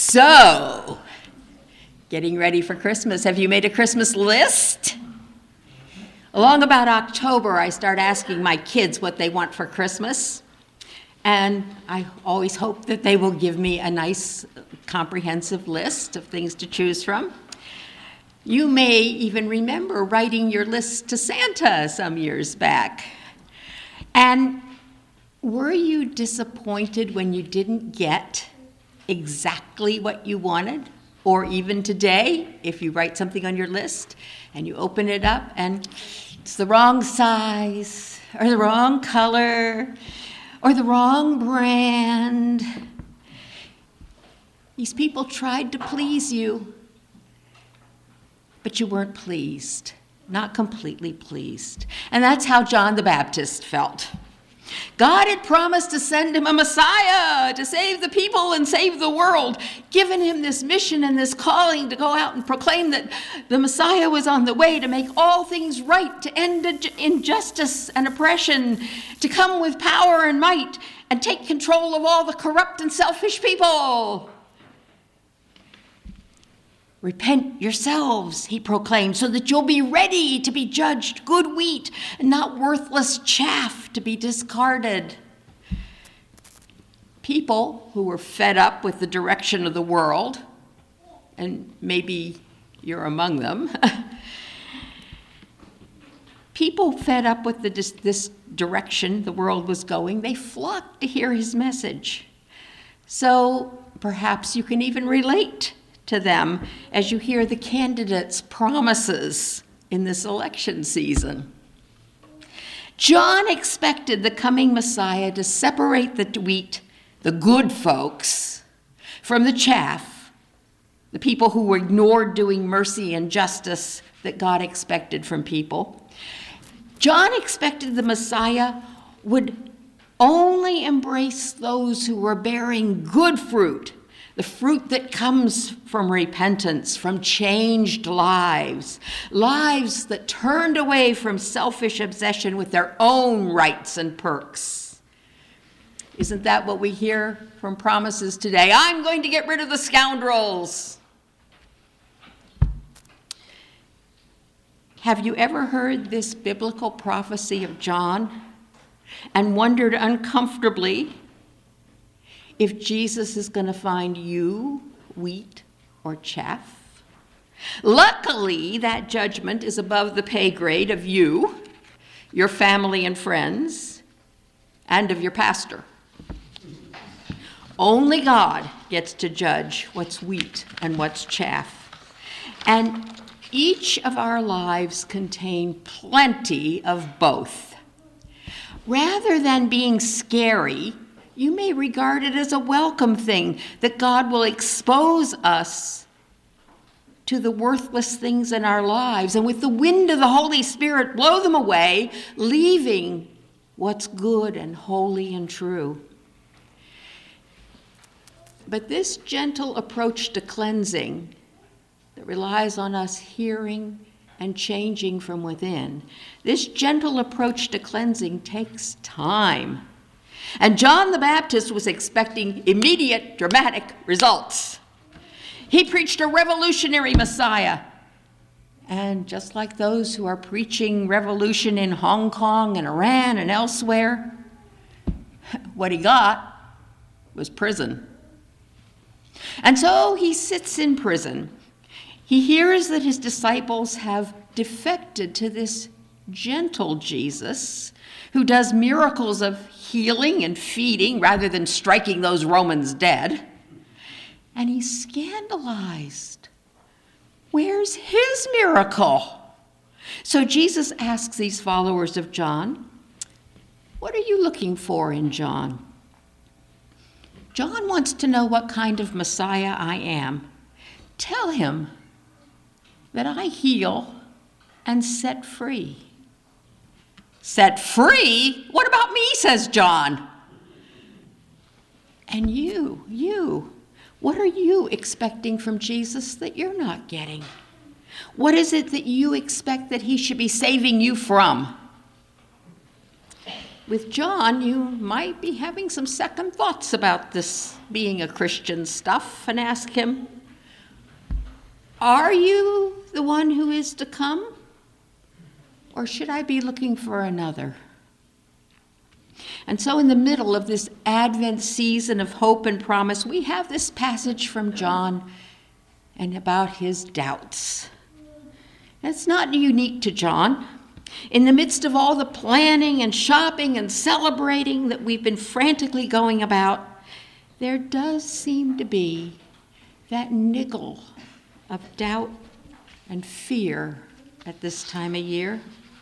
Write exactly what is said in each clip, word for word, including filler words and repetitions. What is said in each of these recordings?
So, getting ready for Christmas. Have you made a Christmas list? Along about October, I start asking my kids what they want for Christmas. And I always hope that they will give me a nice, comprehensive list of things to choose from. You may even remember writing your list to Santa some years back. And were you disappointed when you didn't get exactly what you wanted? Or even today, if you write something on your list and you open it up and it's the wrong size, or the wrong color, or the wrong brand. These people tried to please you, but you weren't pleased, not completely pleased. And that's how John the Baptist felt. God had promised to send him a Messiah to save the people and save the world, given him this mission and this calling to go out and proclaim that the Messiah was on the way to make all things right, to end injustice and oppression, to come with power and might and take control of all the corrupt and selfish people. Repent yourselves, he proclaimed, so that you'll be ready to be judged good wheat and not worthless chaff to be discarded. People who were fed up with the direction of the world, and maybe you're among them, people fed up with the, this, this direction the world was going, they flocked to hear his message. So perhaps you can even relate to them as you hear the candidates' promises in this election season. John expected the coming Messiah to separate the wheat, the good folks, from the chaff, the people who ignored doing mercy and justice that God expected from people. John expected the Messiah would only embrace those who were bearing good fruit, the fruit that comes from repentance, from changed lives, lives that turned away from selfish obsession with their own rights and perks. Isn't that what we hear from promises today? I'm going to get rid of the scoundrels. Have you ever heard this biblical prophecy of John and wondered uncomfortably if Jesus is going to find you wheat or chaff? Luckily, that judgment is above the pay grade of you, your family and friends, and of your pastor. Only God gets to judge what's wheat and what's chaff. And each of our lives contain plenty of both. Rather than being scary, you may regard it as a welcome thing that God will expose us to the worthless things in our lives and with the wind of the Holy Spirit blow them away, leaving what's good and holy and true. But this gentle approach to cleansing that relies on us hearing and changing from within, this gentle approach to cleansing takes time. And John the Baptist was expecting immediate, dramatic results. He preached a revolutionary Messiah. And just like those who are preaching revolution in Hong Kong and Iran and elsewhere, what he got was prison. And so he sits in prison. He hears that his disciples have defected to this gentle Jesus who does miracles of healing and feeding rather than striking those Romans dead. And he's scandalized. Where's his miracle? So Jesus asks these followers of John, what are you looking for in John? John wants to know what kind of Messiah I am. Tell him that I heal and set free. Set free? What about me, says John. And you, you, what are you expecting from Jesus that you're not getting? What is it that you expect that he should be saving you from? with John, you might be having some second thoughts about this being a Christian stuff and ask him, are you the one who is to come? Or should I be looking for another? And so in the middle of this Advent season of hope and promise, we have this passage from John and about his doubts. It's not unique to John. In the midst of all the planning and shopping and celebrating that we've been frantically going about, there does seem to be that niggle of doubt and fear at this time of year.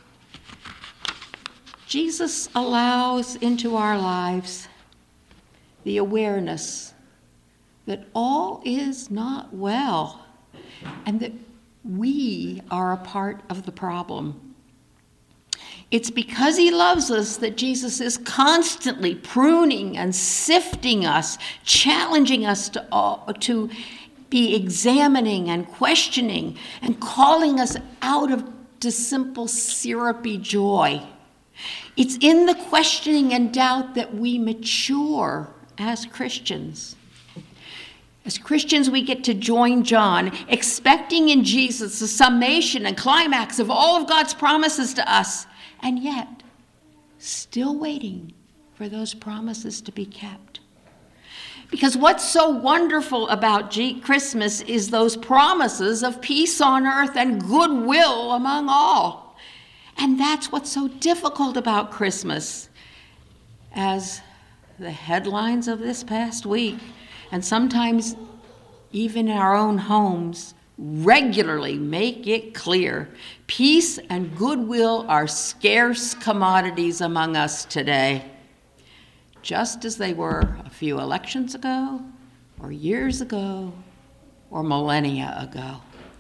Jesus allows into our lives the awareness that all is not well and that we are a part of the problem. It's because he loves us that Jesus is constantly pruning and sifting us, challenging us to, all, to be examining and questioning and calling us out of to simple syrupy joy. It's in the questioning and doubt that we mature as Christians. As Christians, we get to join John, expecting in Jesus the summation and climax of all of God's promises to us, and yet still waiting for those promises to be kept. Because what's so wonderful about G- Christmas is those promises of peace on earth and goodwill among all. And that's what's so difficult about Christmas, as the headlines of this past week, and sometimes even in our own homes, regularly make it clear. Peace and goodwill are scarce commodities among us today, just as they were a few elections ago, or years ago, or millennia ago.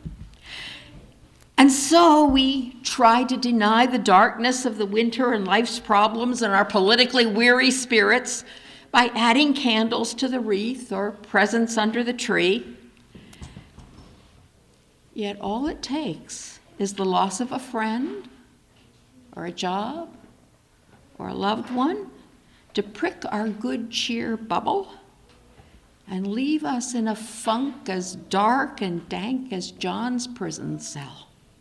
And so we try to deny the darkness of the winter and life's problems and our politically weary spirits by adding candles to the wreath or presents under the tree. Yet all it takes is the loss of a friend or a job or a loved one to prick our good cheer bubble and leave us in a funk as dark and dank as John's prison cell.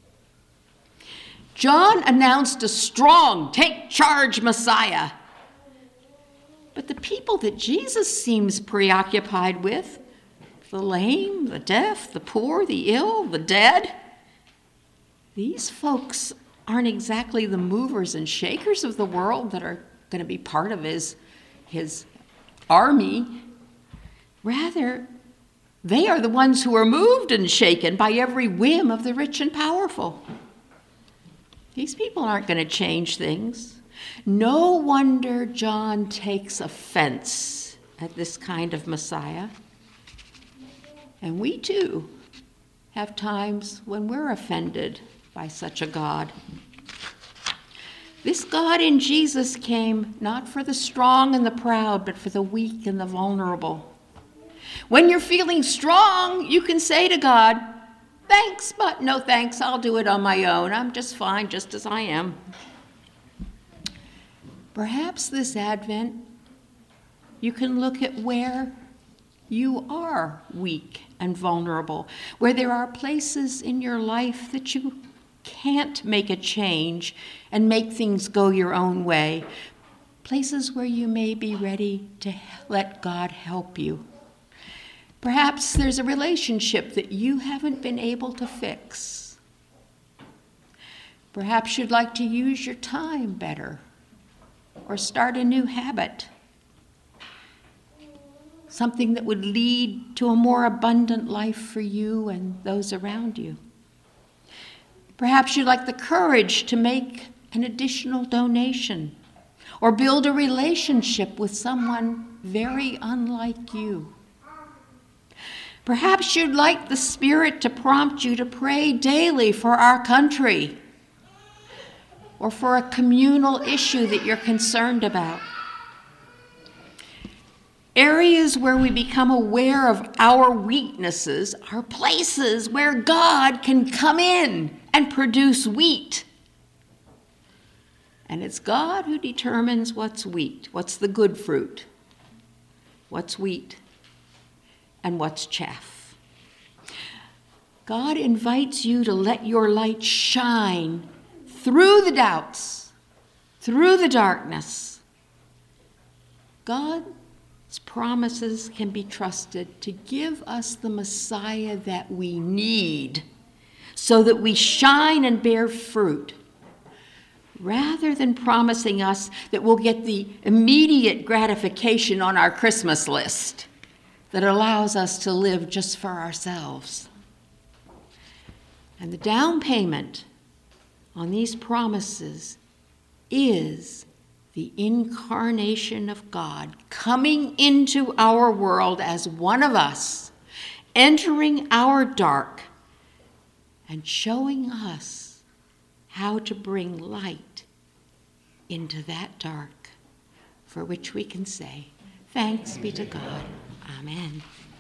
John announced a strong, take charge Messiah. But the people that Jesus seems preoccupied with, the lame, the deaf, the poor, the ill, the dead, these folks aren't exactly the movers and shakers of the world that are going to be part of his, his army. Rather, they are the ones who are moved and shaken by every whim of the rich and powerful. These people aren't going to change things. No wonder John takes offense at this kind of Messiah. And we too have times when we're offended by such a God. This God in Jesus came not for the strong and the proud, but for the weak and the vulnerable. When you're feeling strong, you can say to God, thanks, but no thanks, I'll do it on my own. I'm just fine, just as I am. Perhaps this Advent, you can look at where you are weak and vulnerable, where there are places in your life that you can't make a change and make things go your own way, places where you may be ready to let God help you. Perhaps there's a relationship that you haven't been able to fix. Perhaps you'd like to use your time better or start a new habit, something that would lead to a more abundant life for you and those around you. Perhaps you'd like the courage to make an additional donation or build a relationship with someone very unlike you. Perhaps you'd like the Spirit to prompt you to pray daily for our country or for a communal issue that you're concerned about. Areas where we become aware of our weaknesses are places where God can come in and produce wheat. And it's God who determines what's wheat, what's the good fruit, what's wheat, and what's chaff. God invites you to let your light shine through the doubts, through the darkness. God's promises can be trusted to give us the Messiah that we need so that we shine and bear fruit, rather than promising us that we'll get the immediate gratification on our Christmas list that allows us to live just for ourselves. And the down payment on these promises is the incarnation of God coming into our world as one of us, entering our dark and showing us how to bring light into that dark, for which we can say, thanks be to God. Amen.